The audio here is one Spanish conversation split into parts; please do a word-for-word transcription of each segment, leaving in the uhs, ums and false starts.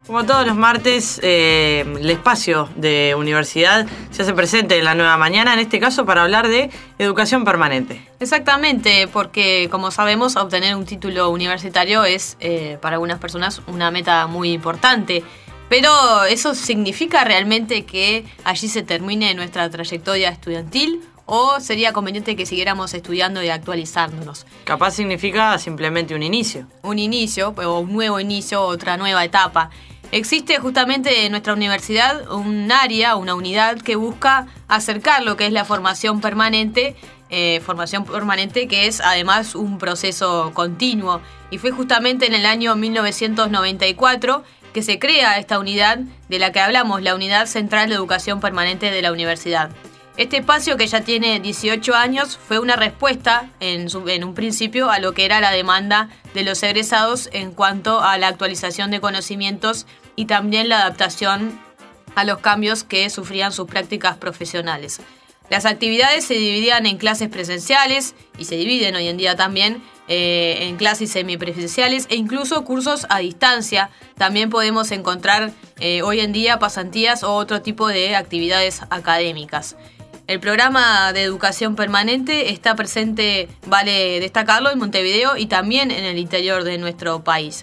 Como todos los martes, eh, el espacio de universidad se hace presente en la nueva mañana, en este caso para hablar de educación permanente. Exactamente, porque como sabemos, obtener un título universitario es eh, para algunas personas una meta muy importante. Pero ¿eso significa realmente que allí se termine nuestra trayectoria estudiantil? ¿O sería conveniente que siguiéramos estudiando y actualizándonos? Capaz significa simplemente un inicio. Un inicio, o un nuevo inicio, otra nueva etapa. Existe justamente en nuestra universidad un área, una unidad que busca acercar lo que es la formación permanente, eh, formación permanente que es además un proceso continuo. Y fue justamente en el año mil novecientos noventa y cuatro que se crea esta unidad de la que hablamos, la Unidad Central de Educación Permanente de la Universidad. Este espacio, que ya tiene dieciocho años, fue una respuesta en, su, en un principio a lo que era la demanda de los egresados en cuanto a la actualización de conocimientos y también la adaptación a los cambios que sufrían sus prácticas profesionales. Las actividades se dividían en clases presenciales y se dividen hoy en día también eh, en clases semipresenciales e incluso cursos a distancia. También podemos encontrar eh, hoy en día pasantías o otro tipo de actividades académicas. El programa de educación permanente está presente, vale destacarlo, en Montevideo y también en el interior de nuestro país.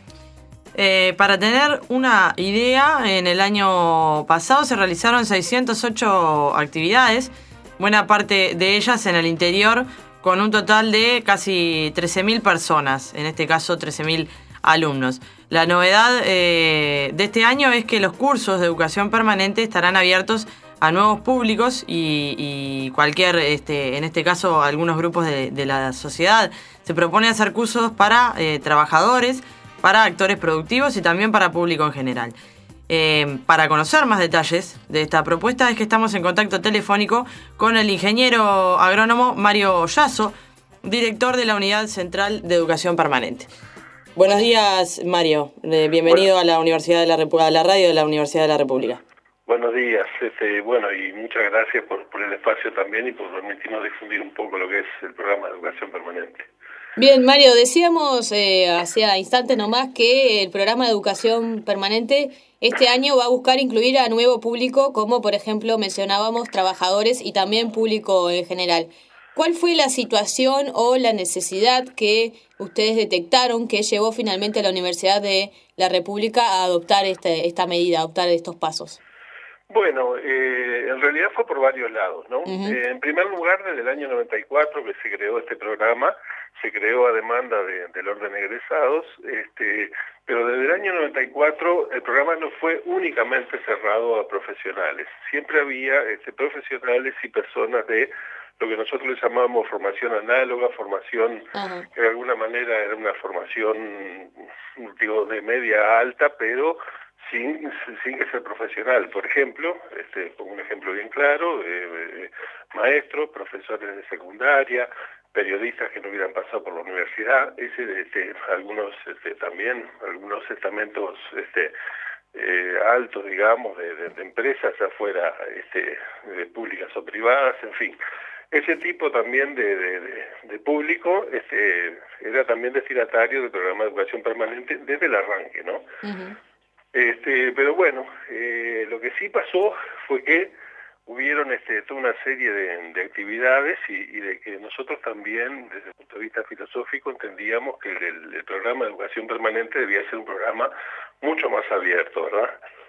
Eh, para tener una idea, en el año pasado se realizaron seiscientas ocho actividades, buena parte de ellas en el interior, con un total de casi trece mil personas, en este caso trece mil alumnos. La novedad eh, de este año es que los cursos de educación permanente estarán abiertos a nuevos públicos y, y cualquier, este, en este caso, algunos grupos de, de la sociedad. Se propone hacer cursos para eh, trabajadores, para actores productivos y también para público en general. Eh, para conocer más detalles de esta propuesta es que estamos en contacto telefónico con el ingeniero agrónomo Mario Yasso, director de la Unidad Central de Educación Permanente. Buenos días, Mario. Eh, bienvenido bueno. a la Universidad de la Repu- a la radio de la Universidad de la República. Buenos días, este, bueno, y muchas gracias por, por el espacio también y por permitirnos difundir un poco lo que es el programa de educación permanente. Bien, Mario, decíamos eh, hacía instantes nomás que el programa de educación permanente este año va a buscar incluir a nuevo público, como por ejemplo mencionábamos trabajadores y también público en general. ¿Cuál fue la situación o la necesidad que ustedes detectaron que llevó finalmente a la Universidad de la República a adoptar este, esta medida, a adoptar estos pasos? Bueno, eh, en realidad fue por varios lados, ¿no? Uh-huh. Eh, en primer lugar, desde el año noventa y cuatro que se creó este programa, se creó a demanda de, del orden de egresados, este, pero desde el año noventa y cuatro el programa no fue únicamente cerrado a profesionales. Siempre había este, profesionales y personas de lo que nosotros le llamamos formación análoga, formación uh-huh. que de alguna manera era una formación, digo, de media alta, pero sin, sin que ser profesional. Por ejemplo, este, pongo un ejemplo bien claro, eh, eh, maestros, profesores de secundaria, periodistas que no hubieran pasado por la universidad, ese, este, algunos este, también, algunos estamentos este, eh, altos, digamos, de, de, de empresas, ya fuera este, de públicas o privadas, en fin. Ese tipo también de, de, de, de público este, era también destinatario del programa de educación permanente desde el arranque, ¿no? Uh-huh. Este, pero bueno, eh, lo que sí pasó fue que hubieron este, toda una serie de, de actividades y, y de que nosotros también, desde el punto de vista filosófico, entendíamos que el, el programa de educación permanente debía ser un programa mucho más abierto, ¿verdad?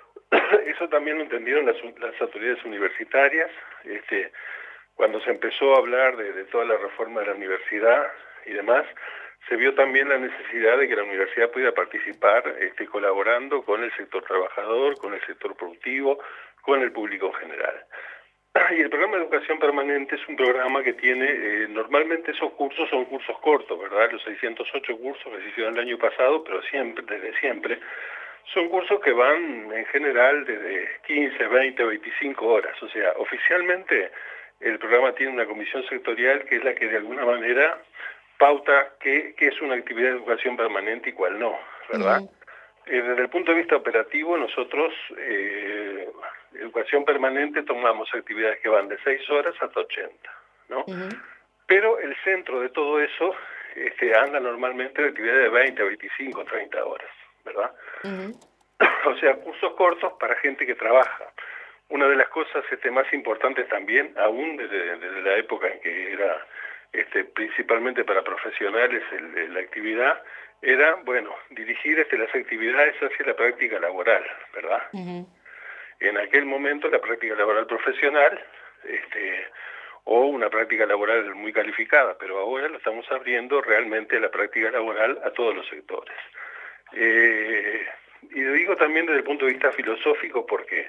Eso también lo entendieron las, las autoridades universitarias, este, cuando se empezó a hablar de, de toda la reforma de la universidad y demás, se vio también la necesidad de que la universidad pudiera participar este, colaborando con el sector trabajador, con el sector productivo, con el público en general. Y el programa de educación permanente es un programa que tiene, eh, normalmente esos cursos son cursos cortos, ¿verdad? Los seiscientos ocho cursos que se hicieron el año pasado, pero siempre, desde siempre, son cursos que van en general desde quince, veinte, veinticinco horas. O sea, oficialmente el programa tiene una comisión sectorial que es la que de alguna manera pauta qué, qué es una actividad de educación permanente y cuál no, ¿verdad? Uh-huh. Eh, desde el punto de vista operativo, nosotros, eh, educación permanente, tomamos actividades que van de seis horas hasta ochenta, ¿no? Uh-huh. Pero el centro de todo eso este, anda normalmente de actividades de veinte, veinticinco, treinta horas, ¿verdad? Uh-huh. o sea, cursos cortos para gente que trabaja. Una de las cosas este, más importantes también, aún desde, desde la época en que era este, principalmente para profesionales el, el, la actividad, era, bueno, dirigir este, las actividades hacia la práctica laboral, ¿verdad? Uh-huh. En aquel momento la práctica laboral profesional, este, o una práctica laboral muy calificada, pero ahora lo estamos abriendo realmente la práctica laboral a todos los sectores. Eh, y lo digo también desde el punto de vista filosófico porque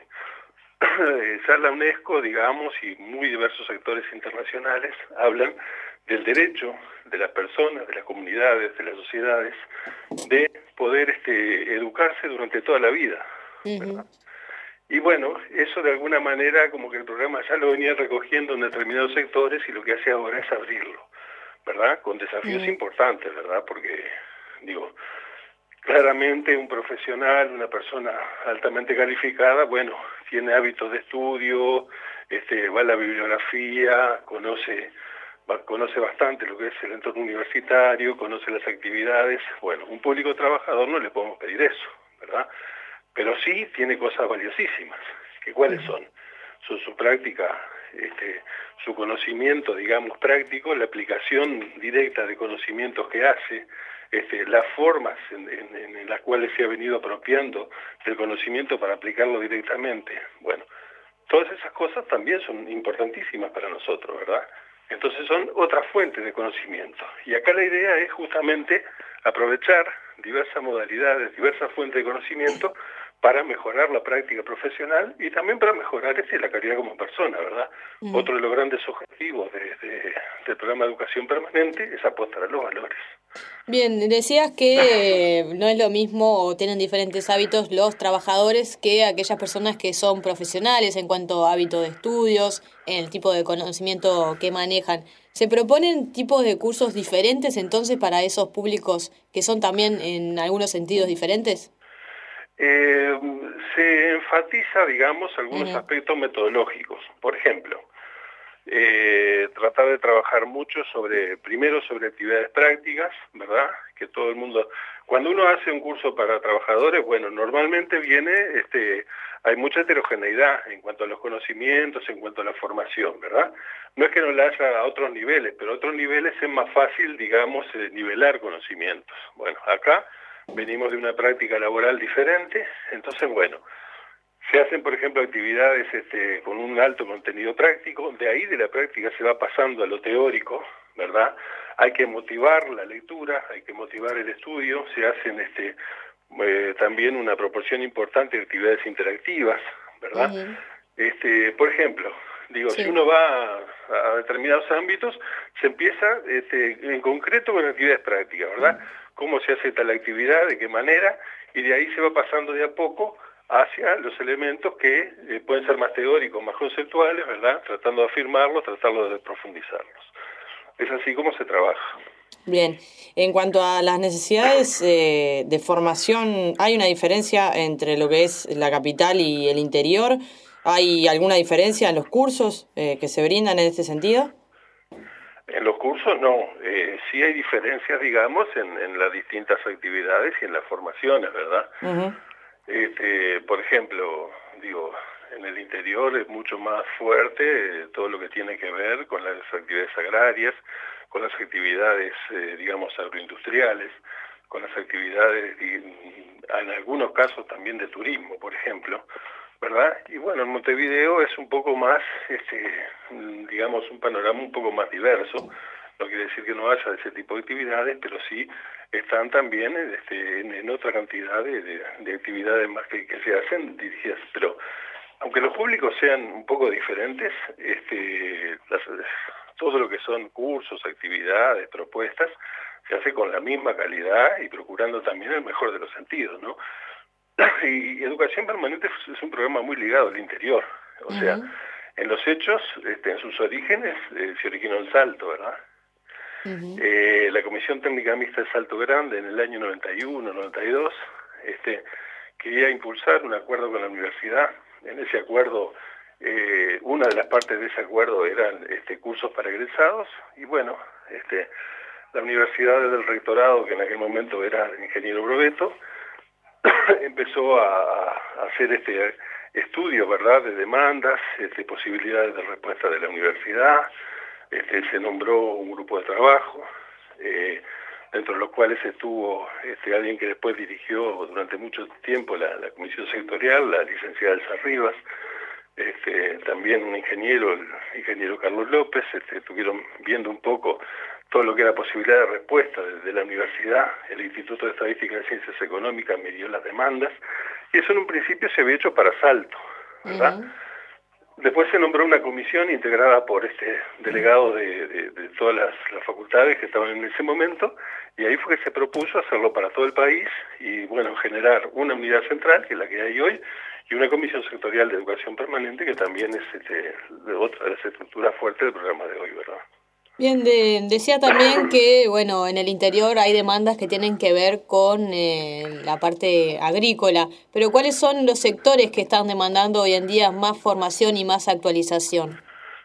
ya la UNESCO, digamos, y muy diversos sectores internacionales hablan del derecho de las personas, de las comunidades, de las sociedades, de poder este, educarse durante toda la vida, ¿verdad? Uh-huh. Y bueno, eso de alguna manera como que el programa ya lo venía recogiendo en determinados sectores y lo que hace ahora es abrirlo, ¿verdad? Con desafíos uh-huh. importantes, ¿verdad? Porque, digo, claramente un profesional, una persona altamente calificada, bueno, tiene hábitos de estudio, este, va a la bibliografía, conoce, va, conoce bastante lo que es el entorno universitario, conoce las actividades. Bueno, un público trabajador no le podemos pedir eso, ¿verdad? Pero sí tiene cosas valiosísimas. ¿Que cuáles son? Son su práctica, este, su conocimiento, digamos, práctico, la aplicación directa de conocimientos que hace, Este, las formas en, en, en las cuales se ha venido apropiando del conocimiento para aplicarlo directamente. Bueno, todas esas cosas también son importantísimas para nosotros, ¿verdad? Entonces son otras fuentes de conocimiento. Y acá la idea es justamente aprovechar diversas modalidades, diversas fuentes de conocimiento para mejorar la práctica profesional y también para mejorar este, la calidad como persona, ¿verdad? Mm. Otro de los grandes objetivos de, de, del programa de educación permanente es apostar a los valores. Bien, decías que no es lo mismo o tienen diferentes hábitos los trabajadores que aquellas personas que son profesionales en cuanto a hábito de estudios, en el tipo de conocimiento que manejan. ¿Se proponen tipos de cursos diferentes entonces para esos públicos que son también en algunos sentidos diferentes? Eh, se enfatiza, digamos, algunos uh-huh. aspectos metodológicos. Por ejemplo, eh, tratar de trabajar mucho sobre, primero sobre actividades prácticas, ¿verdad? Que todo el mundo, cuando uno hace un curso para trabajadores, bueno, normalmente viene, este, hay mucha heterogeneidad en cuanto a los conocimientos, en cuanto a la formación, ¿verdad? No es que no la haya a otros niveles, pero a otros niveles es más fácil, digamos, eh, nivelar conocimientos. Bueno, acá venimos de una práctica laboral diferente, entonces, bueno, se hacen, por ejemplo, actividades este, con un alto contenido práctico, de ahí de la práctica se va pasando a lo teórico, ¿verdad? Hay que motivar la lectura, hay que motivar el estudio, se hacen este, eh, también una proporción importante de actividades interactivas, ¿verdad? Uh-huh. Este, por ejemplo, digo, sí. si uno va a, a determinados ámbitos, se empieza este, en concreto con actividades prácticas, ¿verdad? Uh-huh. Cómo se hace tal actividad, de qué manera, y de ahí se va pasando de a poco hacia los elementos que eh, pueden ser más teóricos, más conceptuales, ¿verdad? Tratando de afirmarlos, tratando de profundizarlos. Es así como se trabaja. Bien, en cuanto a las necesidades eh, de formación, ¿hay una diferencia entre lo que es la capital y el interior? ¿Hay alguna diferencia en los cursos eh, que se brindan en este sentido? En los cursos no, eh, sí hay diferencias, digamos, en, en las distintas actividades y en las formaciones, ¿verdad? Uh-huh. Este, por ejemplo, digo, en el interior es mucho más fuerte eh, todo lo que tiene que ver con las actividades agrarias, con las actividades, eh, digamos, agroindustriales, con las actividades, y, en algunos casos también de turismo, por ejemplo, ¿verdad? Y bueno, en Montevideo es un poco más, este, digamos, un panorama un poco más diverso. No quiere decir que no haya ese tipo de actividades, pero sí están también este, en, en otra cantidad de, de, de actividades más que, que se hacen dirigidas. Pero aunque los públicos sean un poco diferentes, este, las, todo lo que son cursos, actividades, propuestas, se hace con la misma calidad y procurando también el mejor de los sentidos, ¿no? Y Educación Permanente es un programa muy ligado al interior, o uh-huh. sea, en los hechos, este, en sus orígenes, eh, se originó en Salto, ¿verdad? Uh-huh. Eh, la Comisión Técnica Mixta de Salto Grande en el año noventa y uno, noventa y dos, este, quería impulsar un acuerdo con la universidad. En ese acuerdo, eh, una de las partes de ese acuerdo eran este, cursos para egresados, y bueno, este, la universidad del rectorado, que en aquel momento era el ingeniero Brovetto, empezó a, a hacer este estudio, ¿verdad?, de demandas, este, posibilidades de respuesta de la universidad. Este, se nombró un grupo de trabajo, eh, dentro de los cuales estuvo este, alguien que después dirigió durante mucho tiempo la, la comisión sectorial, la licenciada Elsa Rivas, este, también un ingeniero, el ingeniero Carlos López. Este, estuvieron viendo un poco todo lo que era posibilidad de respuesta desde la universidad. El Instituto de Estadística y Ciencias Económicas midió las demandas, y eso en un principio se había hecho para Salto, ¿verdad? Uh-huh. Después se nombró una comisión integrada por este delegado de, de, de todas las, las facultades que estaban en ese momento, y ahí fue que se propuso hacerlo para todo el país y, bueno, generar una unidad central, que es la que hay hoy, y una comisión sectorial de educación permanente, que también es este, de otra de las estructuras fuertes del programa de hoy, ¿verdad? Bien, de, decía también que, bueno, en el interior hay demandas que tienen que ver con eh, la parte agrícola, pero ¿cuáles son los sectores que están demandando hoy en día más formación y más actualización?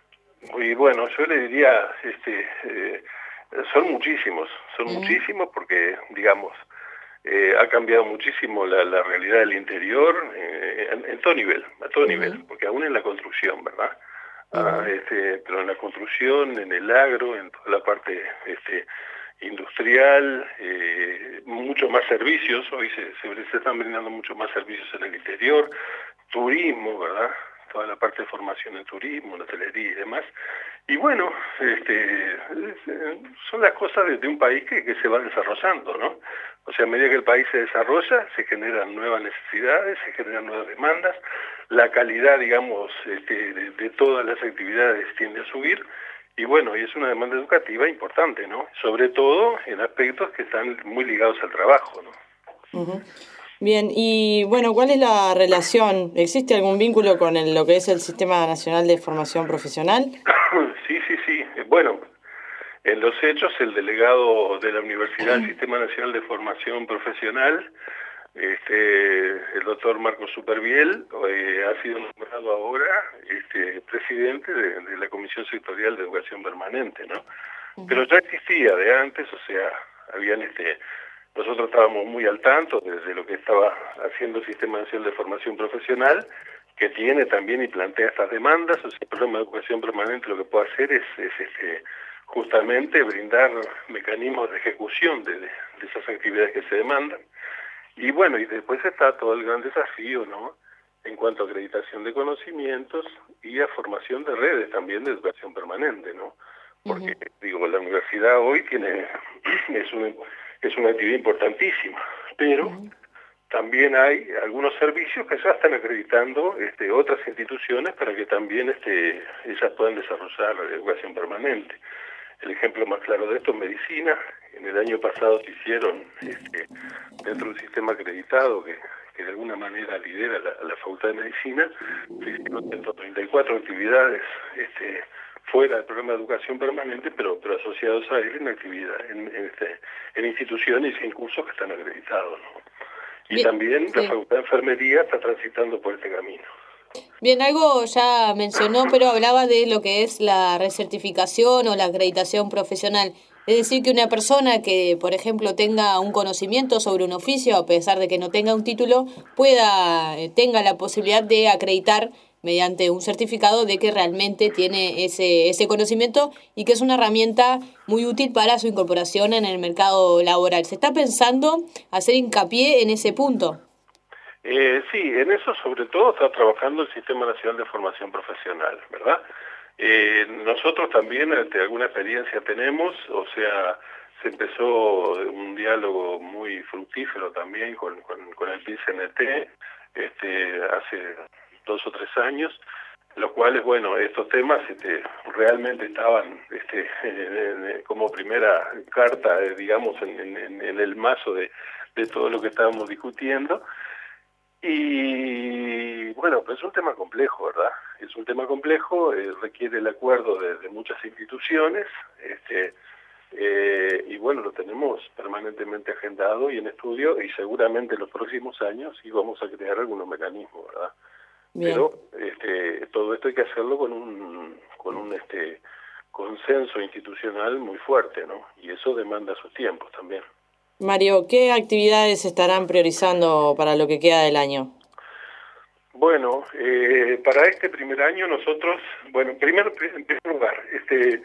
Y bueno, yo le diría, este, eh, son muchísimos, son mm. muchísimos porque, digamos, eh, ha cambiado muchísimo la, la realidad del interior eh, en, en todo nivel, a todo mm. nivel, porque aún en la construcción, ¿verdad? Ah, este, pero en la construcción, en el agro, en toda la parte este, industrial, eh, mucho más servicios. Hoy se, se, se están brindando mucho más servicios en el interior, turismo, ¿verdad? Toda la parte de formación en turismo, en hotelería y demás. Y bueno, este, son las cosas de, de un país que, que se va desarrollando, ¿no? O sea, a medida que el país se desarrolla, se generan nuevas necesidades, se generan nuevas demandas, la calidad, digamos, este, de, de todas las actividades tiende a subir, y bueno, y es una demanda educativa importante, ¿no? Sobre todo en aspectos que están muy ligados al trabajo, ¿no? Uh-huh. Bien, y bueno, ¿cuál es la relación? ¿Existe algún vínculo con el, lo que es el Sistema Nacional de Formación Profesional? Sí, sí, sí. Bueno, en los hechos, el delegado de la Universidad del Sistema Nacional de Formación Profesional, este, el doctor Marcos Superviel, eh, ha sido nombrado ahora este, presidente de, de la Comisión Sectorial de Educación Permanente, ¿no? Uh-huh. Pero ya existía de antes, o sea, habían este, nosotros estábamos muy al tanto desde lo que estaba haciendo el Sistema Nacional de Formación Profesional, que tiene también y plantea estas demandas. O sea, el programa de educación permanente lo que puede hacer es, es este, justamente brindar mecanismos de ejecución de, de, de esas actividades que se demandan. Y bueno, y después está todo el gran desafío, ¿no?, en cuanto a acreditación de conocimientos y a formación de redes también de educación permanente, ¿no? Porque, uh-huh. digo, la universidad hoy tiene, es, un, es una actividad importantísima, pero uh-huh. también hay algunos servicios que ya están acreditando este, otras instituciones para que también este, ellas puedan desarrollar educación permanente. El ejemplo más claro de esto es medicina. En el año pasado se hicieron, este, dentro del sistema acreditado que, que de alguna manera lidera la, la Facultad de Medicina, se hicieron ciento treinta y cuatro actividades este, fuera del programa de educación permanente, pero, pero asociados a él en actividad, en, en, este, en instituciones y en cursos que están acreditados, ¿no? Y Bien, también sí. La Facultad de Enfermería está transitando por este camino. Bien, algo ya mencionó, pero hablaba de lo que es la recertificación o la acreditación profesional. Es decir, que una persona que, por ejemplo, tenga un conocimiento sobre un oficio, a pesar de que no tenga un título, pueda tenga la posibilidad de acreditar mediante un certificado de que realmente tiene ese, ese conocimiento y que es una herramienta muy útil para su incorporación en el mercado laboral. ¿Se está pensando hacer hincapié en ese punto? Eh, sí, en eso sobre todo está trabajando el Sistema Nacional de Formación Profesional, ¿verdad? Eh, nosotros también este, alguna experiencia tenemos, o sea, se empezó un diálogo muy fructífero también con, con, con el P I C N T este, hace dos o tres años, los cuales, bueno, estos temas este, realmente estaban este, en, en, como primera carta, eh, digamos, en, en, en el mazo de, de todo lo que estábamos discutiendo. Y bueno, pues es un tema complejo, ¿verdad? Es un tema complejo, eh, requiere el acuerdo de, de muchas instituciones, este, eh, y bueno, lo tenemos permanentemente agendado y en estudio, y seguramente en los próximos años sí vamos a crear algunos mecanismos, ¿verdad? Bien. Pero este, todo esto hay que hacerlo con un, con un este, consenso institucional muy fuerte, ¿no? Y eso demanda sus tiempos también. Mario, ¿qué actividades estarán priorizando para lo que queda del año? Bueno, eh, para este primer año nosotros, bueno, primero, en primer lugar, este,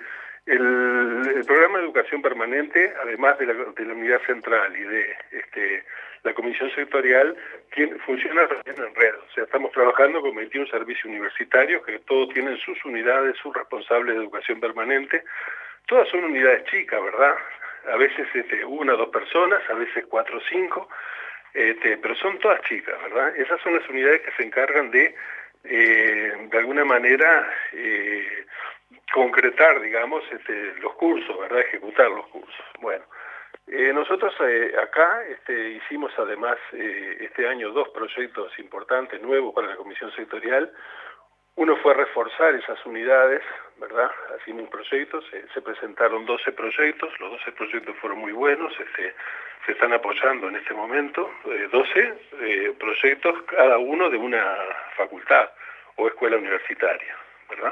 el, el programa de educación permanente, además de la, de la unidad central y de este, la comisión sectorial, tiene, funciona también en red. O sea, estamos trabajando con veintiún servicios universitarios que todos tienen sus unidades, sus responsables de educación permanente. Todas son unidades chicas, ¿verdad? A veces este, una o dos personas, a veces cuatro o cinco. Este, pero son todas chicas, ¿verdad? Esas son las unidades que se encargan de, eh, de alguna manera, eh, concretar, digamos, este, los cursos, ¿verdad? Ejecutar los cursos. Bueno, eh, nosotros eh, acá este, hicimos además eh, este año dos proyectos importantes, nuevos para la comisión sectorial. Uno fue reforzar esas unidades, ¿verdad? Hicimos proyectos, se, se presentaron doce proyectos, los doce proyectos fueron muy buenos, este, se están apoyando en este momento, eh, doce eh, proyectos, cada uno de una facultad o escuela universitaria, ¿verdad?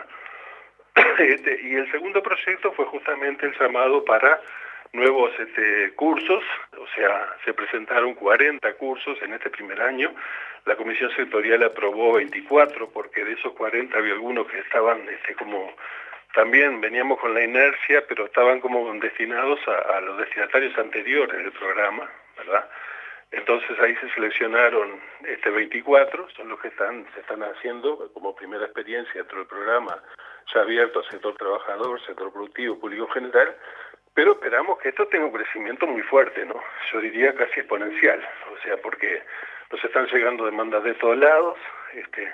Este, y el segundo proyecto fue justamente el llamado para nuevos este, cursos, o sea, se presentaron cuarenta cursos en este primer año. La comisión sectorial aprobó veinticuatro, porque de esos cuarenta había algunos que estaban este, como, también veníamos con la inercia, pero estaban como destinados a, a los destinatarios anteriores del programa, ¿verdad? Entonces ahí se seleccionaron este, veinticuatro, son los que están se están haciendo como primera experiencia dentro del programa, ya abierto al sector trabajador, sector productivo, público general, pero esperamos que esto tenga un crecimiento muy fuerte, ¿no? Yo diría casi exponencial, o sea, porque nos están llegando demandas de todos lados, este,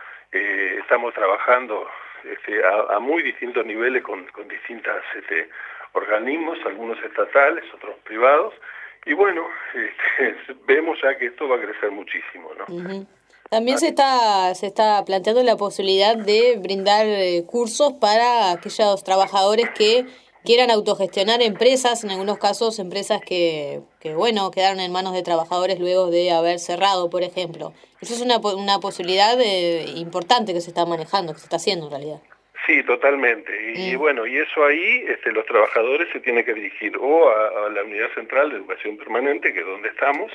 eh, estamos trabajando este, a, a muy distintos niveles con, con distintos este, organismos, algunos estatales, otros privados, y bueno, este, vemos ya que esto va a crecer muchísimo, ¿no? Uh-huh. También se está se está planteando la posibilidad de brindar eh, cursos para aquellos trabajadores que quieran autogestionar empresas, en algunos casos empresas que, que bueno, quedaron en manos de trabajadores luego de haber cerrado, por ejemplo. Eso es una, una posibilidad eh, importante que se está manejando, que se está haciendo en realidad. Sí, totalmente. Y, mm. y bueno, y eso ahí este, los trabajadores se tienen que dirigir o a, a la Unidad Central de Educación Permanente, que es donde estamos,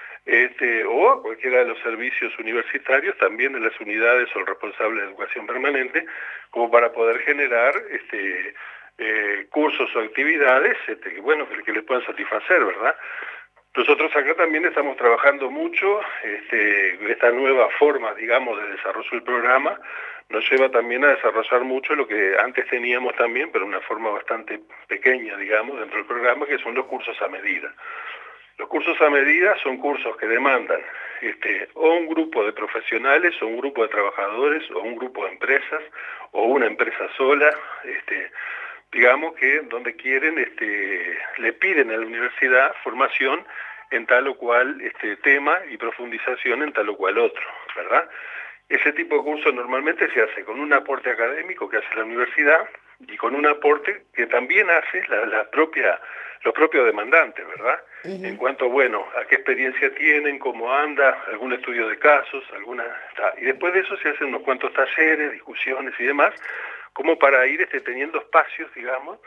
este, o a cualquiera de los servicios universitarios, también de las unidades o el responsable de educación permanente, como para poder generar este, eh, cursos o actividades este, que, bueno, que, que les puedan satisfacer, ¿verdad? Nosotros acá también estamos trabajando mucho, este, esta nueva forma, digamos, de desarrollo del programa, nos lleva también a desarrollar mucho lo que antes teníamos también, pero de una forma bastante pequeña, digamos, dentro del programa, que son los cursos a medida. Los cursos a medida son cursos que demandan este, o un grupo de profesionales, o un grupo de trabajadores, o un grupo de empresas, o una empresa sola, este, digamos que donde quieren, este, le piden a la universidad formación en tal o cual este, tema y profundización en tal o cual otro, ¿verdad? Ese tipo de curso normalmente se hace con un aporte académico que hace la universidad y con un aporte que también hace la, la propia, los propios demandantes, ¿verdad? Uh-huh. En cuanto, bueno, a qué experiencia tienen, cómo anda, algún estudio de casos, alguna... Y después de eso se hacen unos cuantos talleres, discusiones y demás, como para ir este, teniendo espacios, digamos,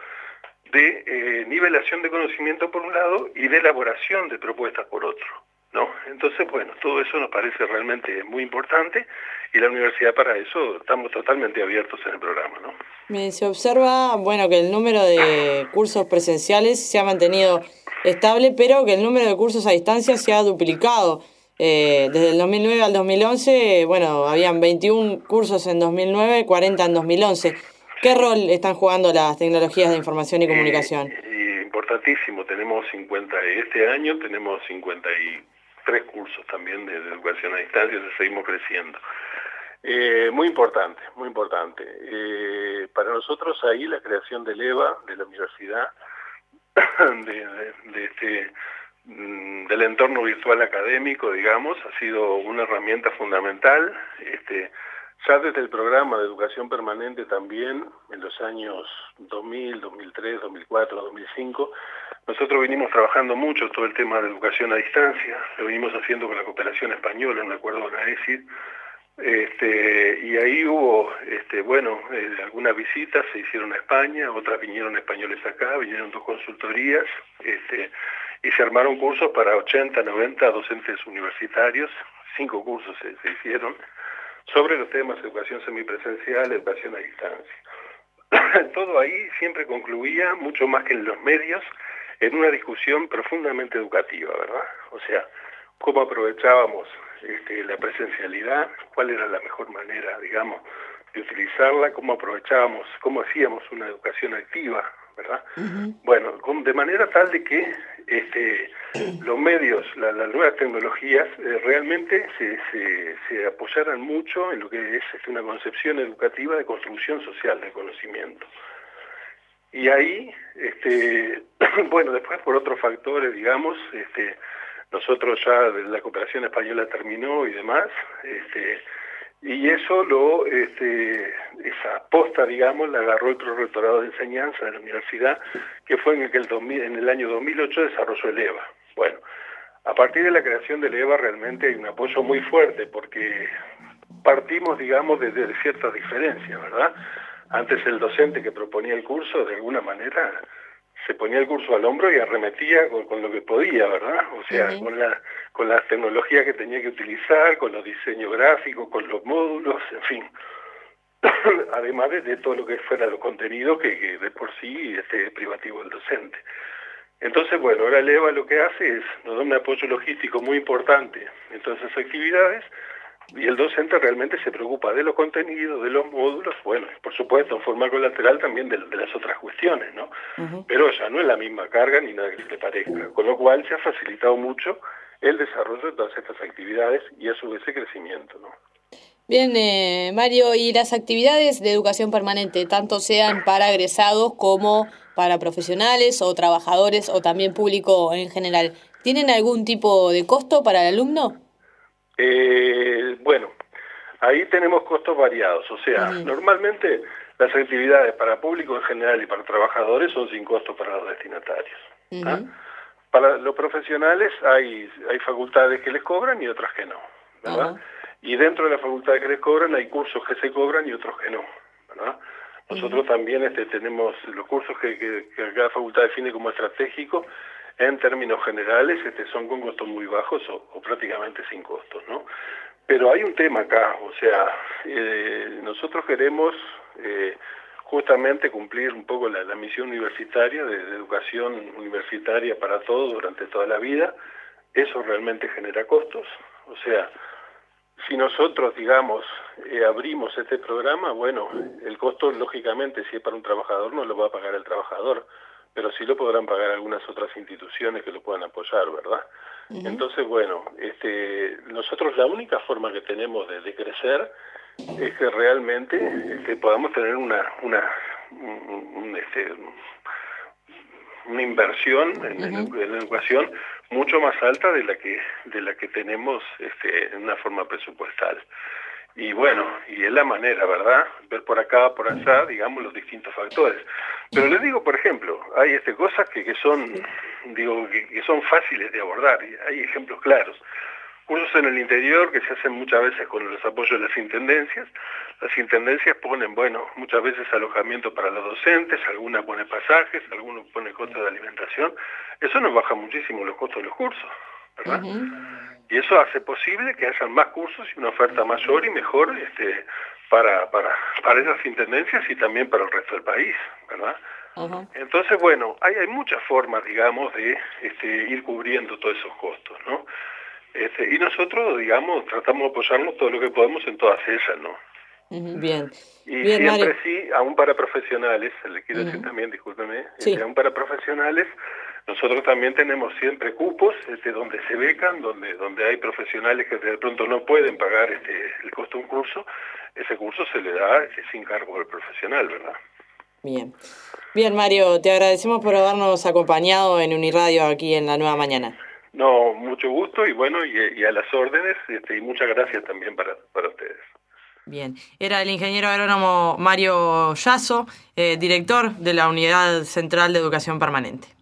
de eh, nivelación de conocimiento por un lado y de elaboración de propuestas por otro, ¿no? Entonces, bueno, todo eso nos parece realmente muy importante y la universidad para eso estamos totalmente abiertos en el programa, ¿no? Se observa, bueno, que el número de cursos presenciales se ha mantenido estable, pero que el número de cursos a distancia se ha duplicado. Eh, desde el dos mil nueve al dos mil once, bueno, habían veintiún cursos en dos mil nueve, cuarenta en dos mil once. ¿Qué rol están jugando las tecnologías de información y comunicación? Eh, eh, importantísimo, tenemos cincuenta, este año tenemos cincuenta y tres cursos también de, de educación a distancia, seguimos creciendo. Eh, muy importante, muy importante. Eh, para nosotros ahí la creación del E V A, de la universidad, de, de, de este, del entorno virtual académico, digamos, ha sido una herramienta fundamental. Este, ya desde el programa de educación permanente también, en los años dos mil, dos mil tres, dos mil cuatro, dos mil cinco, nosotros venimos trabajando mucho todo el tema de educación a distancia, lo venimos haciendo con la cooperación española, en un acuerdo con AESID, este, y ahí hubo, este, bueno, eh, algunas visitas se hicieron a España, otras vinieron españoles acá, vinieron dos consultorías, este, y se armaron cursos para ochenta, noventa docentes universitarios, cinco cursos se, se hicieron, sobre los temas de educación semipresencial, educación a distancia. Todo ahí siempre concluía, mucho más que en los medios, en una discusión profundamente educativa, ¿verdad? O sea, cómo aprovechábamos este, la presencialidad, cuál era la mejor manera, digamos, de utilizarla, cómo aprovechábamos, cómo hacíamos una educación activa, ¿verdad? Uh-huh. Bueno, de manera tal de que este, los medios, la, las nuevas tecnologías, eh, realmente se, se, se apoyaran mucho en lo que es este, una concepción educativa de construcción social del conocimiento. Y ahí, este, bueno, después por otros factores, digamos, este, nosotros ya la cooperación española terminó y demás, este, y eso lo, este, esa posta, digamos, la agarró el Prorrectorado de Enseñanza de la universidad, que fue en el, dos mil, en el año dos mil ocho desarrolló el EVA. Bueno, a partir de la creación del EVA realmente hay un apoyo muy fuerte, porque partimos, digamos, desde de ciertas diferencias, ¿verdad? Antes el docente que proponía el curso, de alguna manera, se ponía el curso al hombro y arremetía con, con lo que podía, ¿verdad? O sea, uh-huh. con la con las tecnologías que tenía que utilizar, con los diseños gráficos, con los módulos, en fin. Además de, de todo lo que fuera los contenidos que, que de por sí este, es privativo del docente. Entonces, bueno, ahora el EVA lo que hace es, nos da un apoyo logístico muy importante en todas esas actividades, y el docente realmente se preocupa de los contenidos, de los módulos, bueno, por supuesto, en forma colateral también de, de las otras cuestiones, ¿no? Uh-huh. Pero ya no es la misma carga ni nada que se le parezca, con lo cual se ha facilitado mucho el desarrollo de todas estas actividades y a su vez el crecimiento, ¿no? Bien, eh, Mario, ¿y las actividades de educación permanente, tanto sean para egresados como para profesionales o trabajadores o también público en general, tienen algún tipo de costo para el alumno? Eh, bueno, ahí tenemos costos variados, o sea, uh-huh. normalmente las actividades para público en general y para trabajadores son sin costo para los destinatarios. Uh-huh. ¿Ah? Para los profesionales hay, hay facultades que les cobran y otras que no, ¿verdad? Uh-huh. Y dentro de las facultades que les cobran hay cursos que se cobran y otros que no, ¿verdad? Nosotros uh-huh. también este, tenemos los cursos que, que, que cada facultad define como estratégico, en términos generales este, son con costos muy bajos o, o prácticamente sin costos, ¿no? Pero hay un tema acá, o sea, eh, nosotros queremos eh, justamente cumplir un poco la, la misión universitaria de, de educación universitaria para todos durante toda la vida. Eso realmente genera costos, o sea, si nosotros, digamos, eh, abrimos este programa, bueno, el costo, lógicamente, si es para un trabajador, no lo va a pagar el trabajador, pero sí lo podrán pagar algunas otras instituciones que lo puedan apoyar, ¿verdad? Uh-huh. Entonces, bueno, este, nosotros la única forma que tenemos de, de crecer es que realmente este, podamos tener una una un, un, este, una inversión en, uh-huh. en la educación mucho más alta de la que de la que tenemos este, en una forma presupuestal. Y bueno, y es la manera, ¿verdad? Ver por acá, por allá, digamos, los distintos factores. Pero les digo, por ejemplo, hay este, cosas que, que son, digo, que, que son fáciles de abordar. Hay ejemplos claros. Cursos en el interior que se hacen muchas veces con los apoyos de las intendencias. Las intendencias ponen, bueno, muchas veces alojamiento para los docentes, algunas ponen pasajes, algunos ponen costos de alimentación. Eso nos baja muchísimo los costos de los cursos, ¿verdad? Uh-huh. Y eso hace posible que hayan más cursos y una oferta mayor y mejor este, para, para, para esas intendencias y también para el resto del país, ¿verdad? Uh-huh. Entonces, bueno, hay, hay muchas formas, digamos, de este, ir cubriendo todos esos costos, ¿no? Este, y nosotros, digamos, tratamos de apoyarnos todo lo que podemos en todas ellas, ¿no? Uh-huh. Bien. Y Bien, siempre Mario. Sí, aún para profesionales, le quiero uh-huh. decir también, discúlpeme, sí. este, aún para profesionales, nosotros también tenemos siempre cupos este, donde se becan, donde donde hay profesionales que de pronto no pueden pagar este el costo de un curso, ese curso se le da este, sin cargo al profesional, ¿verdad? Bien. Bien, Mario, te agradecemos por habernos acompañado en Uniradio aquí en La Nueva Mañana. No, mucho gusto y bueno, y, y a las órdenes, este, y muchas gracias también para, para ustedes. Bien, era el ingeniero agrónomo Mario Yasso, eh, director de la Unidad Central de Educación Permanente.